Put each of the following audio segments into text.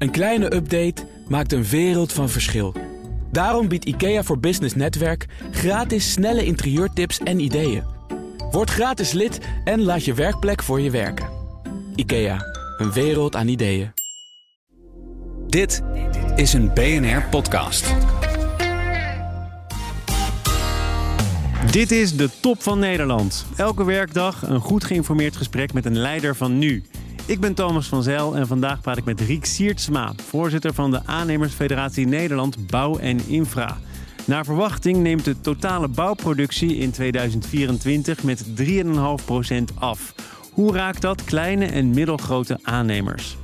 Een kleine update maakt een wereld van verschil. Daarom biedt IKEA voor Business Netwerk gratis snelle interieurtips en ideeën. Word gratis lid en laat je werkplek voor je werken. IKEA, een wereld aan ideeën. Dit is een BNR-podcast. Dit is de top van Nederland. Elke werkdag een goed geïnformeerd gesprek met een leider van nu. Ik ben Thomas van Zijl en vandaag praat ik met Riek Siertsma, voorzitter van de Aannemersfederatie Nederland Bouw en Infra. Naar verwachting neemt de totale bouwproductie in 2024 met 3,5% af. Hoe raakt dat kleine en middelgrote aannemers?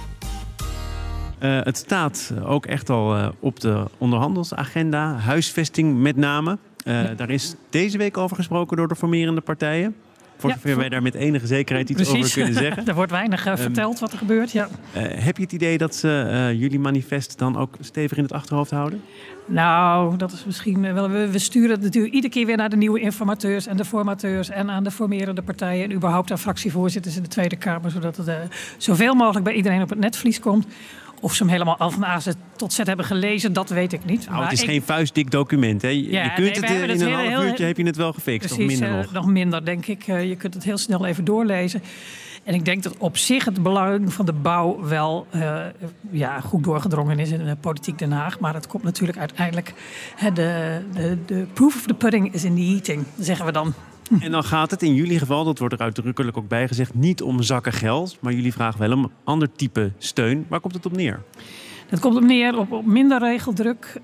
Het staat ook echt al op de onderhandelsagenda, huisvesting met name. Daar is deze week over gesproken door de formerende partijen. Voor zover wij daar met enige zekerheid iets over kunnen zeggen. Er wordt weinig verteld wat er gebeurt. Ja. Heb je het idee dat ze jullie manifest dan ook stevig in het achterhoofd houden? Nou, dat is misschien wel. We sturen het natuurlijk iedere keer weer naar de nieuwe informateurs en de formateurs en aan de formerende partijen en überhaupt aan fractievoorzitters in de Tweede Kamer, zodat het zoveel mogelijk bij iedereen op het netvlies komt. Of ze hem helemaal al van A tot Z hebben gelezen, dat weet ik niet. Nou, het is geen vuistdik document, hè? Je kunt het in een half uurtje heb je het wel gefixt, precies, of minder nog. Nog minder, denk ik. Je kunt het heel snel even doorlezen. En ik denk dat op zich het belang van de bouw wel goed doorgedrongen is in de politiek Den Haag. Maar het komt natuurlijk uiteindelijk. De proof of the pudding is in the eating, zeggen we dan. En dan gaat het in jullie geval, dat wordt er uitdrukkelijk ook bij gezegd, niet om zakken geld. Maar jullie vragen wel om een ander type steun. Waar komt het op neer? Het komt op neer op minder regeldruk.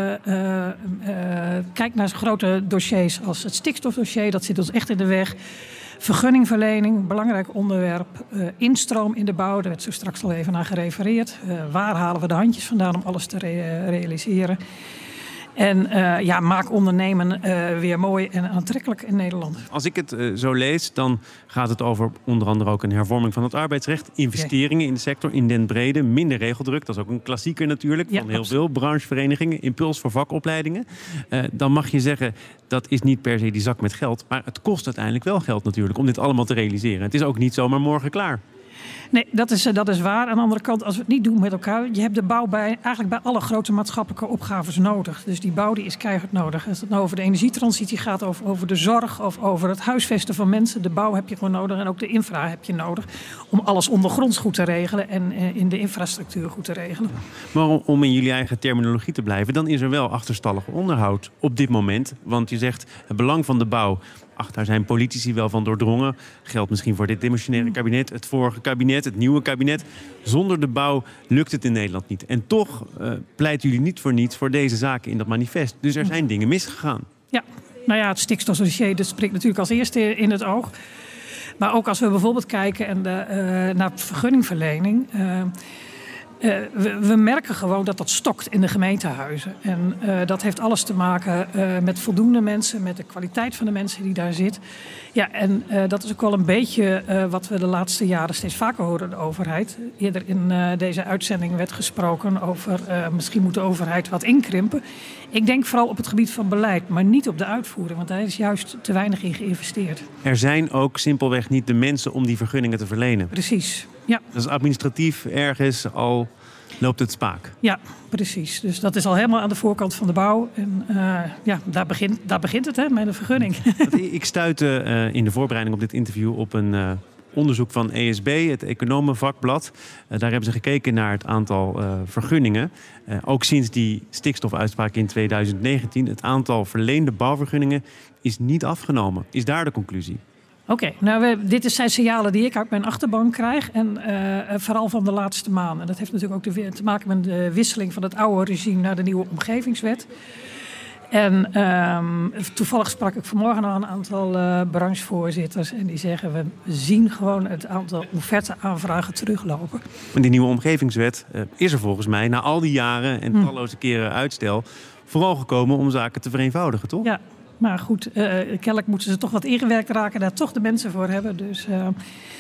Kijk naar grote dossiers als het stikstofdossier. Dat zit ons echt in de weg. Vergunningverlening, belangrijk onderwerp. Instroom in de bouw, daar werd zo straks al even naar gerefereerd. Waar halen we de handjes vandaan om alles te realiseren? En maak ondernemen weer mooi en aantrekkelijk in Nederland. Als ik het zo lees, dan gaat het over onder andere ook een hervorming van het arbeidsrecht. Investeringen in de sector, in den brede, minder regeldruk. Dat is ook een klassieker natuurlijk van heel veel brancheverenigingen. Impuls voor vakopleidingen. Dan mag je zeggen, dat is niet per se die zak met geld. Maar het kost uiteindelijk wel geld natuurlijk om dit allemaal te realiseren. Het is ook niet zomaar morgen klaar. Nee, dat is waar. Aan de andere kant, als we het niet doen met elkaar, je hebt de bouw eigenlijk bij alle grote maatschappelijke opgaves nodig. Dus die bouw die is keihard nodig. Als het nou over de energietransitie gaat, over de zorg of over het huisvesten van mensen, de bouw heb je gewoon nodig en ook de infra heb je nodig om alles ondergronds goed te regelen en in de infrastructuur goed te regelen. Maar om in jullie eigen terminologie te blijven, dan is er wel achterstallig onderhoud op dit moment. Want je zegt het belang van de bouw. Ach, daar zijn politici wel van doordrongen. Geldt misschien voor dit demissionaire kabinet, het vorige kabinet, het nieuwe kabinet. Zonder de bouw lukt het in Nederland niet. En toch pleiten jullie niet voor niets voor deze zaken in dat manifest. Dus er zijn dingen misgegaan. Ja, nou ja, het stikstofdossier dat spreekt natuurlijk als eerste in het oog. Maar ook als we bijvoorbeeld kijken naar vergunningverlening. We merken gewoon dat dat stokt in de gemeentehuizen. En dat heeft alles te maken met voldoende mensen, met de kwaliteit van de mensen die daar zit. Ja, en dat is ook wel een beetje wat we de laatste jaren steeds vaker horen de overheid. Eerder in deze uitzending werd gesproken over misschien moet de overheid wat inkrimpen. Ik denk vooral op het gebied van beleid, maar niet op de uitvoering. Want daar is juist te weinig in geïnvesteerd. Er zijn ook simpelweg niet de mensen om die vergunningen te verlenen. Precies, ja. Dat is administratief ergens al loopt het spaak. Ja, precies. Dus dat is al helemaal aan de voorkant van de bouw. En daar begint het, hè, met een vergunning. Ik stuitte in de voorbereiding op dit interview op een onderzoek van ESB, het economenvakblad. Daar hebben ze gekeken naar het aantal vergunningen. Ook sinds die stikstofuitspraak in 2019. Het aantal verleende bouwvergunningen is niet afgenomen. Is daar de conclusie? Oké, dit zijn signalen die ik uit mijn achterban krijg. En vooral van de laatste maanden. Dat heeft natuurlijk ook te maken met de wisseling van het oude regime naar de nieuwe omgevingswet. En toevallig sprak ik vanmorgen nog een aantal branchevoorzitters. En die zeggen, we zien gewoon het aantal offerte-aanvragen teruglopen. En die nieuwe omgevingswet is er volgens mij na al die jaren en talloze keren uitstel vooral gekomen om zaken te vereenvoudigen, toch? Ja. Maar goed, kennelijk moeten ze toch wat ingewerkt raken, daar toch de mensen voor hebben. Dus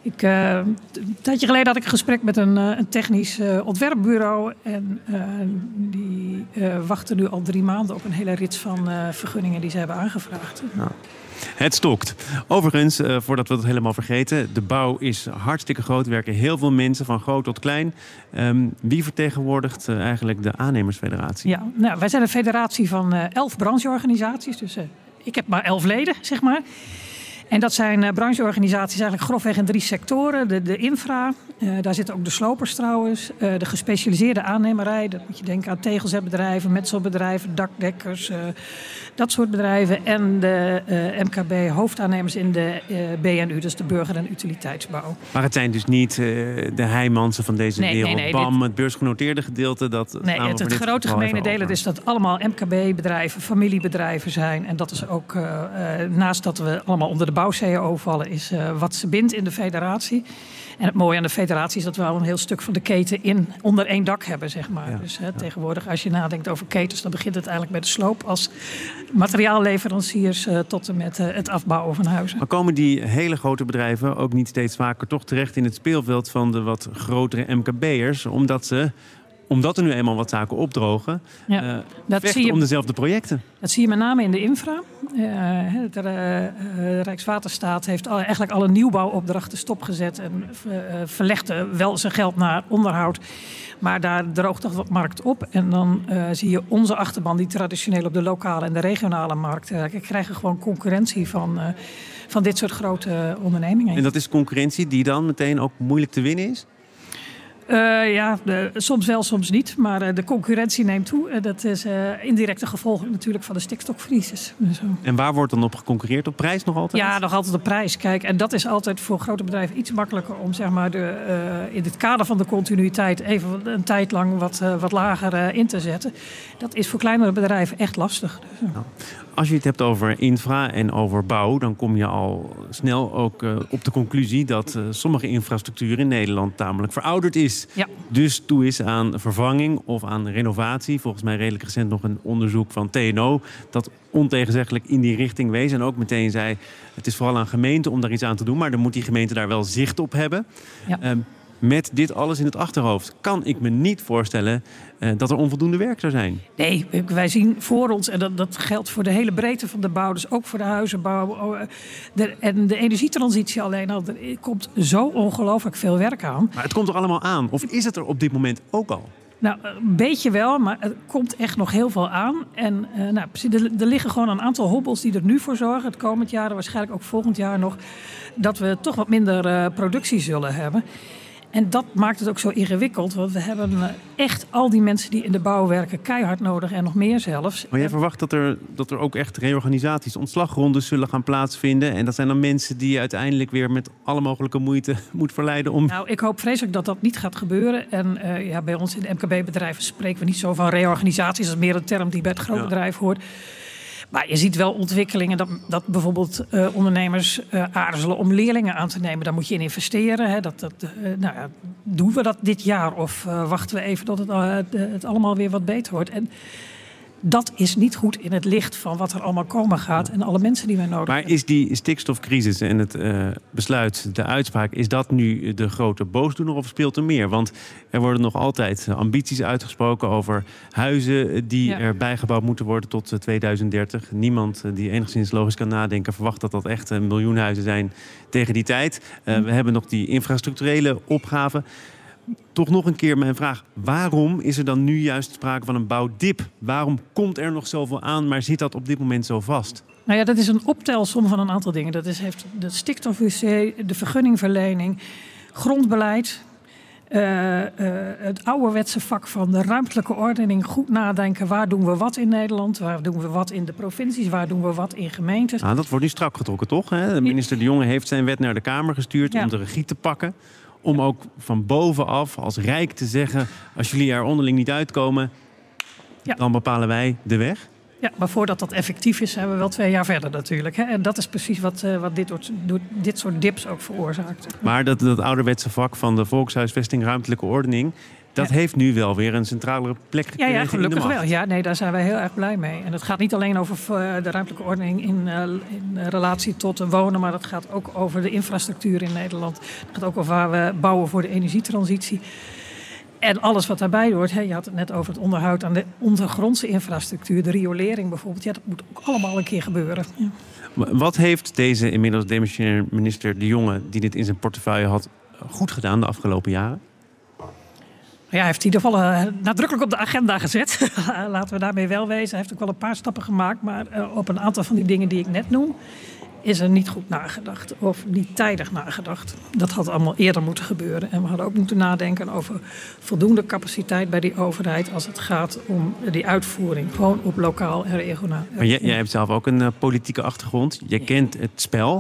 Een tijdje geleden had ik een gesprek met een technisch ontwerpbureau. En die wachten nu al 3 maanden op een hele rits van vergunningen die ze hebben aangevraagd. Nou, het stokt. Overigens, voordat we het helemaal vergeten, de bouw is hartstikke groot. Er werken heel veel mensen, van groot tot klein. Wie vertegenwoordigt eigenlijk de aannemersfederatie? Ja, nou, wij zijn een federatie van 11 brancheorganisaties. Dus ik heb maar 11 leden, zeg maar. En dat zijn brancheorganisaties eigenlijk grofweg in 3 sectoren. De infra, daar zitten ook de slopers trouwens. De gespecialiseerde aannemerij, dat moet je denken aan tegelzetbedrijven, metselbedrijven, dakdekkers, dat soort bedrijven. En de MKB hoofdaannemers in de BNU, dus de burger- en utiliteitsbouw. Maar het zijn dus niet de Heijmansen van deze wereld, nee, BAM, het beursgenoteerde gedeelte. Het grote gemene deel is dat allemaal MKB-bedrijven, familiebedrijven zijn. En dat is ook, naast dat we allemaal onder de bouw-CAO vallen, is wat ze bindt in de federatie. En het mooie aan de federatie is dat we al een heel stuk van de keten onder 1 dak hebben, zeg maar. Ja. Dus tegenwoordig, als je nadenkt over ketens, dan begint het eigenlijk bij de sloop als materiaalleveranciers tot en met het afbouwen van huizen. Maar komen die hele grote bedrijven ook niet steeds vaker toch terecht in het speelveld van de wat grotere MKB'ers, omdat er nu eenmaal wat zaken opdrogen, vechten om dezelfde projecten? Dat zie je met name in de infra. De Rijkswaterstaat heeft eigenlijk alle nieuwbouwopdrachten stopgezet en verlegde wel zijn geld naar onderhoud. Maar daar droogt toch wat markt op. En dan zie je onze achterban, die traditioneel op de lokale en de regionale markt krijgen gewoon concurrentie van dit soort grote ondernemingen. En dat is concurrentie die dan meteen ook moeilijk te winnen is? Soms wel, soms niet. Maar de concurrentie neemt toe. Dat is indirecte gevolg natuurlijk van de stikstofcrisis. En waar wordt dan op geconcurreerd? Op prijs nog altijd? Ja, nog altijd op prijs. Kijk, en dat is altijd voor grote bedrijven iets makkelijker om zeg maar, in het kader van de continuïteit even een tijd lang wat lager in te zetten. Dat is voor kleinere bedrijven echt lastig. Dus, nou, als je het hebt over infra en over bouw, dan kom je al snel ook op de conclusie dat sommige infrastructuur in Nederland tamelijk verouderd is. Ja. Dus toe is aan vervanging of aan renovatie. Volgens mij redelijk recent nog een onderzoek van TNO dat ontegenzeggelijk in die richting wees. En ook meteen zei, het is vooral aan gemeenten om daar iets aan te doen, maar dan moet die gemeente daar wel zicht op hebben. Ja. Met dit alles in het achterhoofd kan ik me niet voorstellen dat er onvoldoende werk zou zijn. Nee, wij zien voor ons, en dat geldt voor de hele breedte van de bouw, dus ook voor de huizenbouw en de energietransitie alleen al. Er komt zo ongelooflijk veel werk aan. Maar het komt er allemaal aan? Of is het er op dit moment ook al? Nou, een beetje wel, maar er komt echt nog heel veel aan. En er liggen gewoon een aantal hobbels die er nu voor zorgen, het komend jaar en waarschijnlijk ook volgend jaar nog, dat we toch wat minder productie zullen hebben. En dat maakt het ook zo ingewikkeld, want we hebben echt al die mensen die in de bouw werken keihard nodig en nog meer zelfs. Maar jij verwacht dat er ook echt reorganisaties, ontslagrondes zullen gaan plaatsvinden. En dat zijn dan mensen die je uiteindelijk weer met alle mogelijke moeite moet verleiden om... Nou, ik hoop vreselijk dat dat niet gaat gebeuren. En bij ons in de MKB-bedrijven spreken we niet zo van reorganisaties. Dat is meer een term die bij het grootbedrijf hoort. Maar je ziet wel ontwikkelingen dat bijvoorbeeld ondernemers aarzelen om leerlingen aan te nemen. Daar moet je in investeren. Hè. Doen we dat dit jaar of wachten we even tot het allemaal weer wat beter wordt? En dat is niet goed in het licht van wat er allemaal komen gaat en alle mensen die wij nodig hebben. Maar is die stikstofcrisis en het besluit, de uitspraak, is dat nu de grote boosdoener of speelt er meer? Want er worden nog altijd ambities uitgesproken over huizen die er bijgebouwd moeten worden tot 2030. Niemand die enigszins logisch kan nadenken verwacht dat dat echt 1 miljoen huizen zijn tegen die tijd. We hebben nog die infrastructurele opgaven. Toch nog een keer mijn vraag. Waarom is er dan nu juist sprake van een bouwdip? Waarom komt er nog zoveel aan, maar zit dat op dit moment zo vast? Nou ja, dat is een optelsom van een aantal dingen. Dat heeft de stikstof-WC, de vergunningverlening, grondbeleid, het ouderwetse vak van de ruimtelijke ordening. Goed nadenken, waar doen we wat in Nederland? Waar doen we wat in de provincies? Waar doen we wat in gemeentes? Nou, dat wordt nu strak getrokken, toch? Hè? De minister De Jonge heeft zijn wet naar de Kamer gestuurd om de regie te pakken. Om ook van bovenaf als Rijk te zeggen, als jullie er onderling niet uitkomen, dan bepalen wij de weg. Ja, maar voordat dat effectief is, zijn we wel 2 jaar verder natuurlijk. Hè? En dat is precies wat dit soort dips ook veroorzaakt. Maar dat ouderwetse vak van de volkshuisvesting, ruimtelijke ordening, Dat heeft nu wel weer een centralere plek gekregen. Ja, gelukkig in de macht. wel. Ja, nee, daar zijn wij heel erg blij mee. En het gaat niet alleen over de ruimtelijke ordening in relatie tot wonen, maar het gaat ook over de infrastructuur in Nederland. Het gaat ook over waar we bouwen voor de energietransitie. En alles wat daarbij hoort. Je had het net over het onderhoud aan de ondergrondse infrastructuur, de riolering bijvoorbeeld. Ja, dat moet ook allemaal een keer gebeuren. Ja. Wat heeft deze inmiddels demissionair minister De Jonge, die dit in zijn portefeuille had, goed gedaan de afgelopen jaren? Ja, hij heeft in ieder geval nadrukkelijk op de agenda gezet. Laten we daarmee wel wezen. Hij heeft ook wel een paar stappen gemaakt. Maar op een aantal van die dingen die ik net noem, is er niet goed nagedacht. Of niet tijdig nagedacht. Dat had allemaal eerder moeten gebeuren. En we hadden ook moeten nadenken over voldoende capaciteit bij die overheid als het gaat om die uitvoering. Gewoon op lokaal en regionaal. Maar jij hebt zelf ook een politieke achtergrond. Je kent het spel.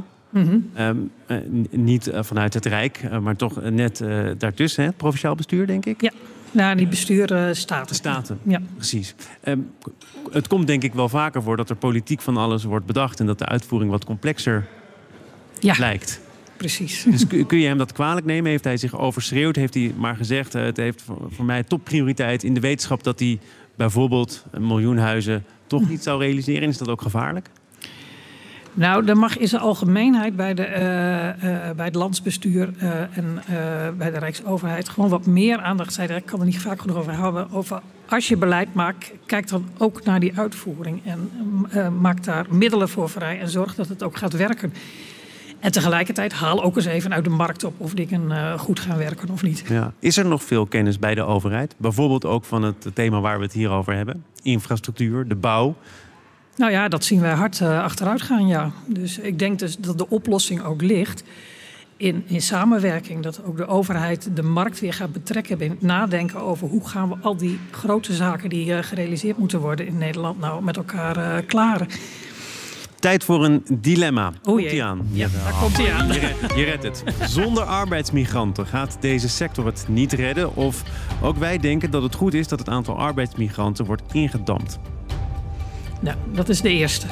Niet vanuit het Rijk, maar toch net daartussen. Hè? Provinciaal bestuur, denk ik? Ja, nou, die besturen staten. Staten, ja. Precies. Het komt denk ik wel vaker voor dat er politiek van alles wordt bedacht en dat de uitvoering wat complexer lijkt. Precies. Dus kun je hem dat kwalijk nemen? Heeft hij zich overschreeuwd? Heeft hij maar gezegd, het heeft voor mij topprioriteit in de wetenschap dat hij bijvoorbeeld 1 miljoen huizen toch niet zou realiseren? Is dat ook gevaarlijk? Nou, er mag in zijn algemeenheid bij het landsbestuur en bij de Rijksoverheid gewoon wat meer aandacht zijn. Ik kan er niet vaak genoeg over houden. Over als je beleid maakt, kijk dan ook naar die uitvoering. En maak daar middelen voor vrij en zorg dat het ook gaat werken. En tegelijkertijd haal ook eens even uit de markt op of dingen goed gaan werken of niet. Ja. Is er nog veel kennis bij de overheid? Bijvoorbeeld ook van het thema waar we het hier over hebben. Infrastructuur, de bouw. Nou ja, dat zien wij hard achteruit gaan, ja. Dus ik denk dus dat de oplossing ook ligt in samenwerking. Dat ook de overheid de markt weer gaat betrekken in het nadenken over hoe gaan we al die grote zaken die gerealiseerd moeten worden in Nederland nou met elkaar klaren. Tijd voor een dilemma. Komt ie aan? Ja, daar komt hij aan. Je redt het. Zonder arbeidsmigranten gaat deze sector het niet redden. Of ook wij denken dat het goed is dat het aantal arbeidsmigranten wordt ingedampt. Nou, dat is de eerste.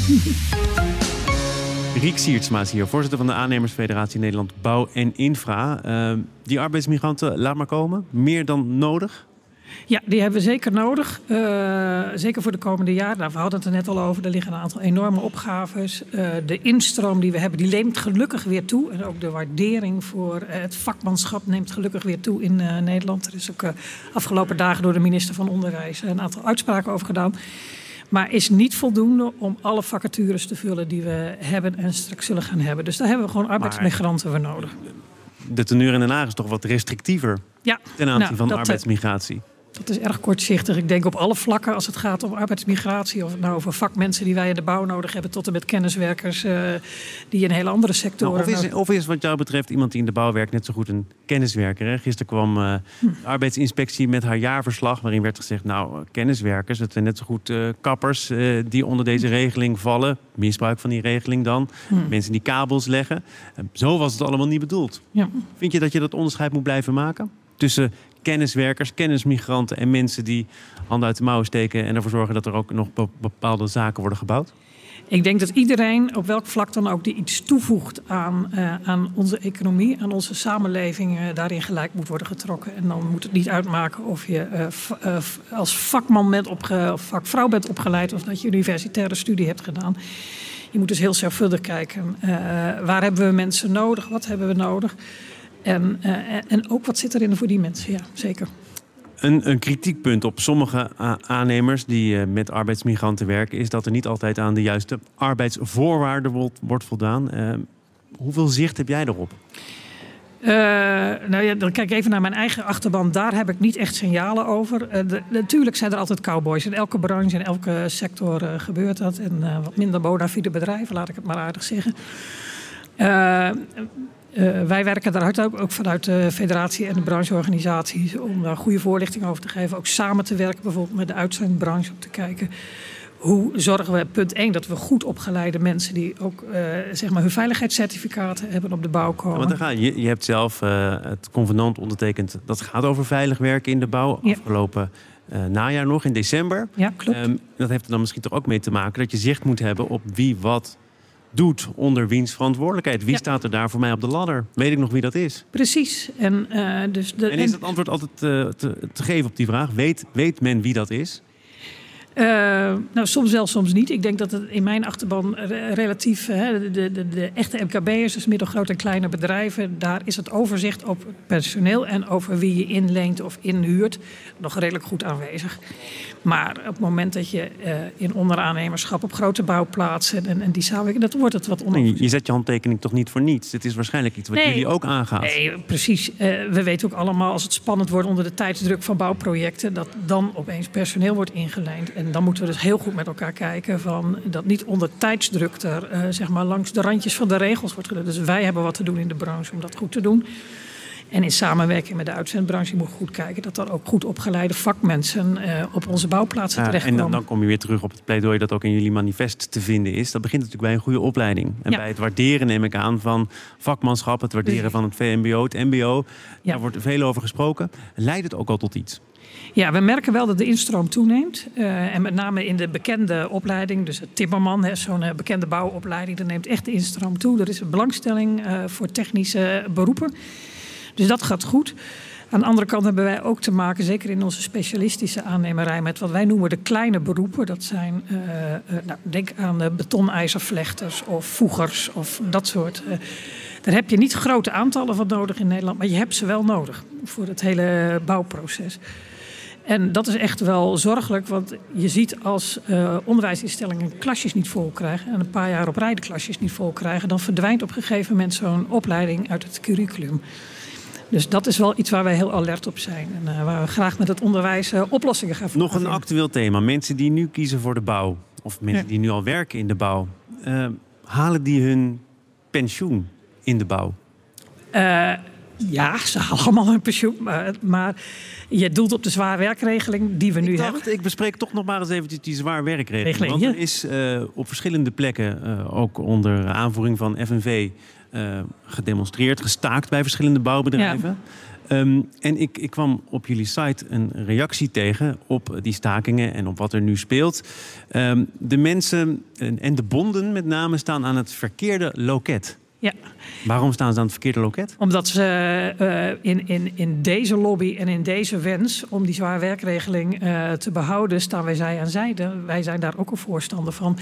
Riek Siertsma is hier, voorzitter van de Aannemersfederatie Nederland Bouw en Infra. Die arbeidsmigranten, laat maar komen. Meer dan nodig? Ja, die hebben we zeker nodig. Zeker voor de komende jaren. Nou, we hadden het er net al over. Er liggen een aantal enorme opgaves. De instroom die we hebben, die neemt gelukkig weer toe. En ook de waardering voor het vakmanschap neemt gelukkig weer toe in Nederland. Er is ook afgelopen dagen door de minister van Onderwijs een aantal uitspraken over gedaan. Maar is niet voldoende om alle vacatures te vullen die we hebben en straks zullen gaan hebben. Dus daar hebben we gewoon arbeidsmigranten voor nodig. De teneur in Den Haag is toch wat restrictiever ten aanzien van de arbeidsmigratie? Dat is erg kortzichtig. Ik denk op alle vlakken als het gaat om arbeidsmigratie. Of het nou over vakmensen die wij in de bouw nodig hebben, tot en met kenniswerkers die in hele andere sectoren. Nou, of is wat jou betreft iemand die in de bouw werkt net zo goed een kenniswerker? Hè? Gisteren kwam de arbeidsinspectie met haar jaarverslag waarin werd gezegd, nou, kenniswerkers, het zijn net zo goed kappers die onder deze regeling vallen. Misbruik van die regeling dan. Mensen die kabels leggen. Zo was het allemaal niet bedoeld. Ja. Vind je dat je dat onderscheid moet blijven maken? Tussen kenniswerkers, kennismigranten en mensen die handen uit de mouwen steken en ervoor zorgen dat er ook nog bepaalde zaken worden gebouwd? Ik denk dat iedereen, op welk vlak dan ook, die iets toevoegt aan onze economie, aan onze samenleving, daarin gelijk moet worden getrokken. En dan moet het niet uitmaken of je als vakman bent of vakvrouw bent opgeleid of dat je universitaire studie hebt gedaan. Je moet dus heel zorgvuldig kijken. Waar hebben we mensen nodig? Wat hebben we nodig? En ook wat zit erin voor die mensen, ja, zeker. Een kritiekpunt op sommige aannemers die met arbeidsmigranten werken is dat er niet altijd aan de juiste arbeidsvoorwaarden wordt voldaan. Hoeveel zicht heb jij erop? Nou ja, dan kijk ik even naar mijn eigen achterban. Daar heb ik niet echt signalen over. Natuurlijk zijn er altijd cowboys. In elke branche, in elke sector gebeurt dat. En wat minder bona fide bedrijven, laat ik het maar aardig zeggen. Wij werken daar hard ook vanuit de federatie en de brancheorganisaties om daar goede voorlichting over te geven. Ook samen te werken, bijvoorbeeld met de uitzendbranche, om te kijken hoe zorgen we, punt 1, dat we goed opgeleide mensen die ook zeg maar hun veiligheidscertificaten hebben op de bouw komen. Ja, want je hebt zelf het convenant ondertekend. Dat gaat over veilig werken in de bouw. Ja. Afgelopen najaar nog, in december. Ja, klopt. Dat heeft er dan misschien toch ook mee te maken dat je zicht moet hebben op wie wat doet onder wiens verantwoordelijkheid? Wie staat er daar voor mij op de ladder? Weet ik nog wie dat is? Precies. En is het antwoord altijd te geven op die vraag? Weet men wie dat is? Soms wel, soms niet. Ik denk dat het in mijn achterban relatief... de echte MKB'ers, dus middelgrote en kleine bedrijven... daar is het overzicht op personeel en over wie je inleent of inhuurt... nog redelijk goed aanwezig. Maar op het moment dat je in onderaannemerschap op grote bouwplaatsen... en die samenwerking, dat wordt het wat onoverzichtelijk. Je zet je handtekening toch niet voor niets? Het is waarschijnlijk iets wat jullie ook aangaat. Nee, precies. We weten ook allemaal als het spannend wordt onder de tijdsdruk van bouwprojecten... dat dan opeens personeel wordt ingeleend. En dan moeten we dus heel goed met elkaar kijken... van dat niet onder tijdsdruk er langs de randjes van de regels wordt gedaan. Dus wij hebben wat te doen in de branche om dat goed te doen. En in samenwerking met de uitzendbranche moet je goed kijken... dat er ook goed opgeleide vakmensen op onze bouwplaatsen terechtkomen. En dan kom je weer terug op het pleidooi dat ook in jullie manifest te vinden is. Dat begint natuurlijk bij een goede opleiding. En bij het waarderen, neem ik aan, van vakmanschap... het waarderen van het VMBO, het MBO. Daar wordt veel over gesproken. Leidt het ook al tot iets? Ja, we merken wel dat de instroom toeneemt. En met name in de bekende opleiding, dus het timmerman, zo'n bekende bouwopleiding... daar neemt echt de instroom toe. Er is een belangstelling voor technische beroepen. Dus dat gaat goed. Aan de andere kant hebben wij ook te maken, zeker in onze specialistische aannemerij... met wat wij noemen de kleine beroepen. Dat zijn, denk aan betonijzervlechters of voegers of dat soort... Daar heb je niet grote aantallen van nodig in Nederland... maar je hebt ze wel nodig voor het hele bouwproces. En dat is echt wel zorgelijk, want je ziet als onderwijsinstellingen klasjes niet vol krijgen... en een paar jaar op rij de klasjes niet vol krijgen... dan verdwijnt op een gegeven moment zo'n opleiding uit het curriculum. Dus dat is wel iets waar wij heel alert op zijn. En waar we graag met het onderwijs oplossingen gaan vinden. Nog een actueel thema. Mensen die nu kiezen voor de bouw... of mensen die nu al werken in de bouw... halen die hun pensioen in de bouw? Ja, ze halen allemaal hun pensioen. Maar je doelt op de zwaarwerkregeling die we nu hebben. Ik bespreek toch nog maar eens eventjes die zwaarwerkregeling. Want er is op verschillende plekken, ook onder aanvoering van FNV... gedemonstreerd, gestaakt bij verschillende bouwbedrijven. Ja. En ik kwam op jullie site een reactie tegen op die stakingen en op wat er nu speelt. De mensen en de bonden met name staan aan het verkeerde loket. Ja. Waarom staan ze aan het verkeerde loket? Omdat ze in deze lobby en in deze wens om die zwaarwerkregeling te behouden... staan wij zij aan zijde. Wij zijn daar ook een voorstander van.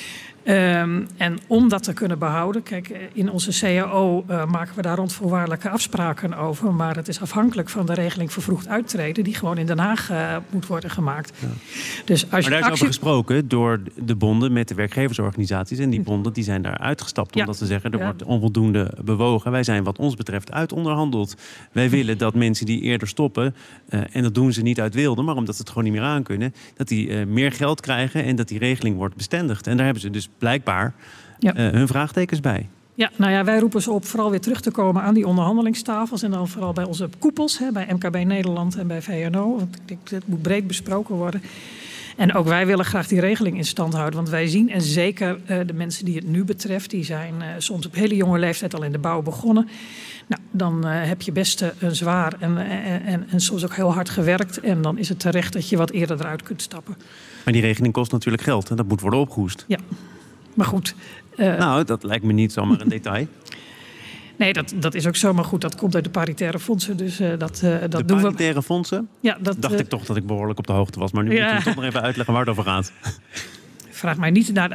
En om dat te kunnen behouden... Kijk, in onze CAO maken we daar rondvoorwaardelijke afspraken over... maar het is afhankelijk van de regeling vervroegd uittreden... die gewoon in Den Haag moet worden gemaakt. Ja. Dus als maar daar is over gesproken door de bonden met de werkgeversorganisaties... en die bonden die zijn daar uitgestapt omdat ze zeggen... er wordt onvoldoende bewogen. Wij zijn wat ons betreft uitonderhandeld. Wij willen dat mensen die eerder stoppen... en dat doen ze niet uit wilde, maar omdat ze het gewoon niet meer aankunnen... dat die meer geld krijgen en dat die regeling wordt bestendigd. En daar hebben ze dus blijkbaar hun vraagtekens bij. Ja, wij roepen ze op vooral weer terug te komen aan die onderhandelingstafels... en dan vooral bij onze koepels, bij MKB Nederland en bij VNO. Want ik denk dat moet breed besproken worden. En ook wij willen graag die regeling in stand houden. Want wij zien, en zeker de mensen die het nu betreft... die zijn soms op hele jonge leeftijd al in de bouw begonnen... Nou, dan heb je best een zwaar en soms ook heel hard gewerkt... en dan is het terecht dat je wat eerder eruit kunt stappen. Maar die regeling kost natuurlijk geld en dat moet worden opgehoest. Ja, maar goed. Dat lijkt me niet zomaar een detail. Nee, dat is ook zomaar goed. Dat komt uit de paritaire fondsen. Dus dat de doen paritaire fondsen? Ja, dacht ik toch dat ik behoorlijk op de hoogte was. Maar nu moet je toch nog even uitleggen waar het over gaat. Vraag mij niet naar de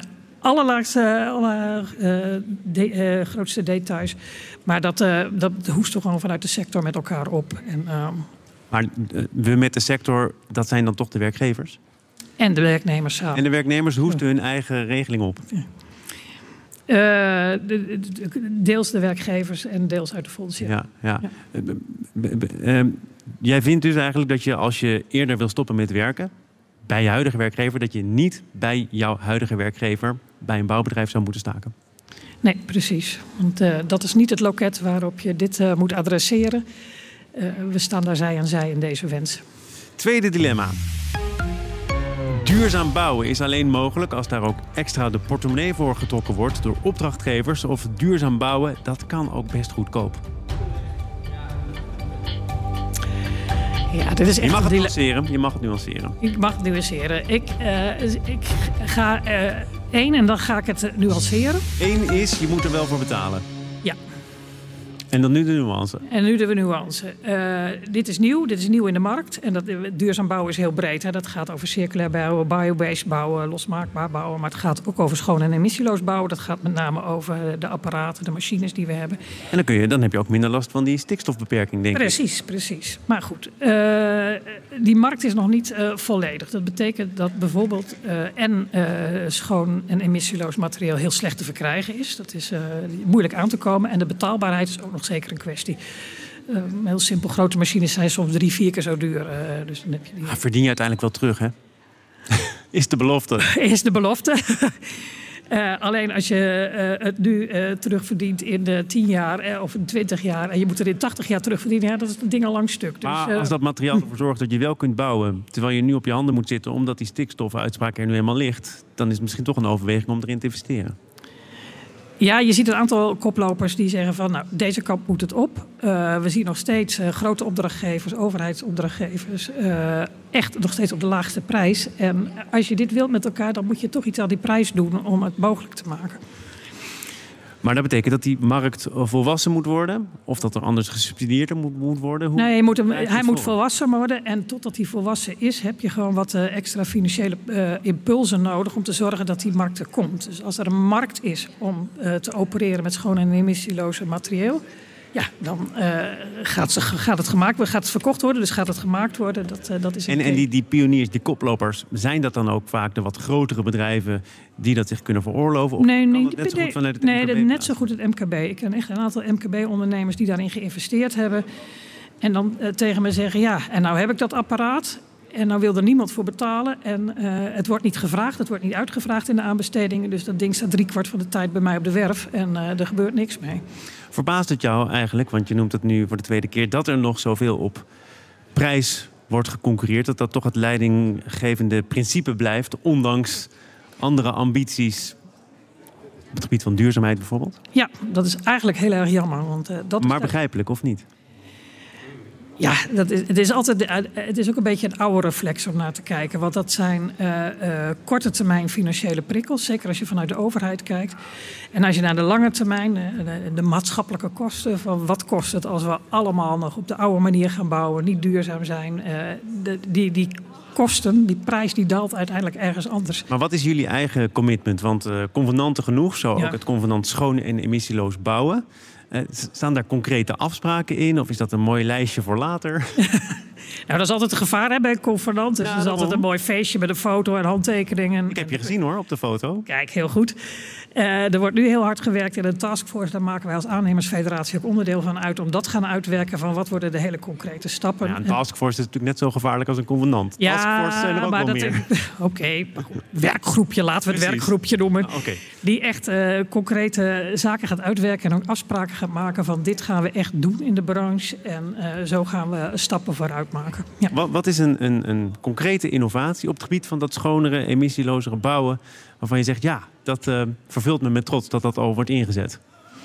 grootste details. Maar dat hoest toch gewoon vanuit de sector met elkaar op. Maar we met de sector, dat zijn dan toch de werkgevers? En de werknemers samen. En de werknemers hoesten hun eigen regeling op? Deels de werkgevers en deels uit de fondsen. Ja. Jij vindt dus eigenlijk dat je als je eerder wil stoppen met werken... bij je huidige werkgever... dat je niet bij jouw huidige werkgever... bij een bouwbedrijf zou moeten staken? Nee, precies. Want dat is niet het loket waarop je dit moet adresseren. We staan daar zij aan zij in deze wens. Tweede dilemma. Duurzaam bouwen is alleen mogelijk als daar ook extra de portemonnee voor getrokken wordt door opdrachtgevers. Of duurzaam bouwen, dat kan ook best goedkoop. Ja, dit is echt je mag het nuanceren. Ik mag het nuanceren. 1 en dan ga ik het nuanceren. 1 is, je moet er wel voor betalen. Ja. En dan nu de nuance. En nu de nuance. Dit is nieuw in de markt. En duurzaam bouwen is heel breed. Hè. Dat gaat over circulair bouwen, biobased bouwen, losmaakbaar bouwen. Maar het gaat ook over schoon en emissieloos bouwen. Dat gaat met name over de apparaten, de machines die we hebben. En dan heb je ook minder last van die stikstofbeperking, denk ik. Precies. Maar goed, die markt is nog niet volledig. Dat betekent dat bijvoorbeeld schoon en emissieloos materieel heel slecht te verkrijgen is. Dat is moeilijk aan te komen. En de betaalbaarheid is ook nog zeker een kwestie. Heel simpel, grote machines zijn soms 3-4 keer zo duur. Dus dan heb je die... Verdien je uiteindelijk wel terug, hè? Is de belofte. Is de belofte. Alleen als je het nu terugverdient in 10 jaar of in 20 jaar... en je moet er in 80 jaar terugverdienen, ja, dat is het ding al lang stuk. Dus, maar als dat materiaal ervoor zorgt dat je wel kunt bouwen... terwijl je nu op je handen moet zitten omdat die stikstofuitspraak er nu eenmaal ligt... dan is het misschien toch een overweging om erin te investeren. Ja, je ziet een aantal koplopers die zeggen van... nou, deze kant moet het op. We zien nog steeds grote opdrachtgevers, overheidsopdrachtgevers... echt nog steeds op de laagste prijs. En als je dit wilt met elkaar, dan moet je toch iets aan die prijs doen... om het mogelijk te maken. Maar dat betekent dat die markt volwassen moet worden? Of dat er anders gesubsidieerd moet worden? Nee, hij moet volwassen worden. En totdat hij volwassen is, heb je gewoon wat extra financiële impulsen nodig... om te zorgen dat die markt er komt. Dus als er een markt is om te opereren met schoon en emissieloze materieel... ja, dan gaat het verkocht worden, dus gaat het gemaakt worden. Dat is en die pioniers, die koplopers, zijn dat dan ook vaak de wat grotere bedrijven die dat zich kunnen veroorloven? Of net zo goed het MKB. Ik ken echt een aantal MKB-ondernemers die daarin geïnvesteerd hebben. En dan tegen me zeggen, ja, en nou heb ik dat apparaat... En nou wil er niemand voor betalen. En het wordt niet gevraagd, het wordt niet uitgevraagd in de aanbestedingen. Dus dat ding staat 3/4 van de tijd bij mij op de werf. En er gebeurt niks mee. Verbaast het jou eigenlijk, want je noemt het nu voor de tweede keer... dat er nog zoveel op prijs wordt geconcurreerd? Dat toch het leidinggevende principe blijft, ondanks andere ambities... op het gebied van duurzaamheid bijvoorbeeld? Ja, dat is eigenlijk heel erg jammer. Want, maar begrijpelijk, of niet? Ja, het is ook een beetje een oude reflex om naar te kijken. Want dat zijn korte termijn financiële prikkels. Zeker als je vanuit de overheid kijkt. En als je naar de lange termijn, de maatschappelijke kosten... van wat kost het als we allemaal nog op de oude manier gaan bouwen... niet duurzaam zijn, die kosten, die prijs, die daalt uiteindelijk ergens anders. Maar wat is jullie eigen commitment? Want convenanten genoeg, zo ook het convenant schoon en emissieloos bouwen... Staan daar concrete afspraken in? Of is dat een mooi lijstje voor later? Nou, dat is altijd een gevaar hè, bij een convenant. Dus dat is altijd een mooi feestje met een foto en handtekeningen. Ik heb je gezien hoor, op de foto. Kijk, heel goed. Er wordt nu heel hard gewerkt in een taskforce. Daar maken wij als aannemersfederatie ook onderdeel van uit... om dat gaan uitwerken van wat worden de hele concrete stappen. Ja, een taskforce is natuurlijk net zo gevaarlijk als een convenant. Ja, taskforce zijn er ook wel meer. Oké, werkgroepje, laten we het werkgroepje noemen. Okay. Die echt concrete zaken gaat uitwerken en ook afspraken gaat maken... van dit gaan we echt doen in de branche en zo gaan we stappen vooruit maken. Ja. Wat is een concrete innovatie op het gebied van dat schonere, emissielozere bouwen... waarvan je zegt, ja, dat vervult me met trots dat dat al wordt ingezet?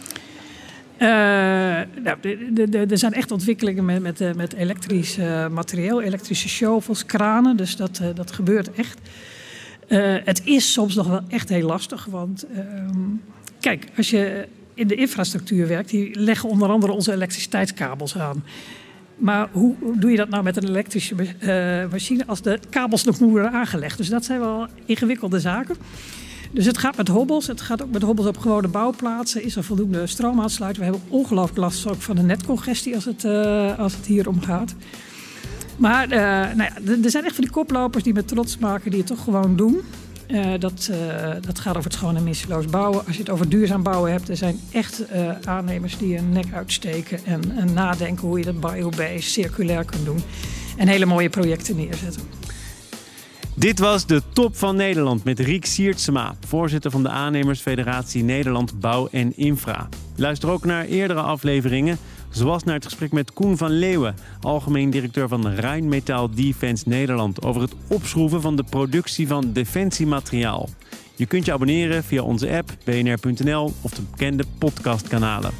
Er zijn echt ontwikkelingen met elektrisch materieel, elektrische shovels, kranen. Dus dat gebeurt echt. Het is soms nog wel echt heel lastig. Want kijk, als je in de infrastructuur werkt... die leggen onder andere onze elektriciteitskabels aan... Maar hoe doe je dat nou met een elektrische machine als de kabels nog moeten worden aangelegd? Dus dat zijn wel ingewikkelde zaken. Dus het gaat met hobbels. Het gaat ook met hobbels op gewone bouwplaatsen. Is er voldoende stroomaansluiting? We hebben ongelooflijk last ook van de netcongestie als het hier om gaat. Maar er zijn echt van die koplopers die met trots maken, die het toch gewoon doen. Dat gaat over het schoon en emissieloos bouwen. Als je het over duurzaam bouwen hebt, er zijn echt aannemers die hun nek uitsteken en nadenken hoe je dat biobased, circulair kan doen. En hele mooie projecten neerzetten. Dit was de Top van Nederland met Riek Siertsema, voorzitter van de aannemersfederatie Nederland Bouw en Infra. Luister ook naar eerdere afleveringen, zoals naar het gesprek met Koen van Leeuwen, algemeen directeur van Rheinmetall Defence Nederland, over het opschroeven van de productie van defensiemateriaal. Je kunt je abonneren via onze app, bnr.nl of de bekende podcastkanalen.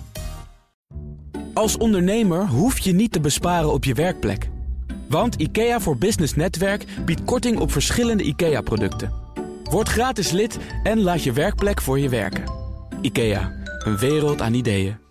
Als ondernemer hoef je niet te besparen op je werkplek. Want IKEA voor Business Netwerk biedt korting op verschillende IKEA-producten. Word gratis lid en laat je werkplek voor je werken. IKEA, een wereld aan ideeën.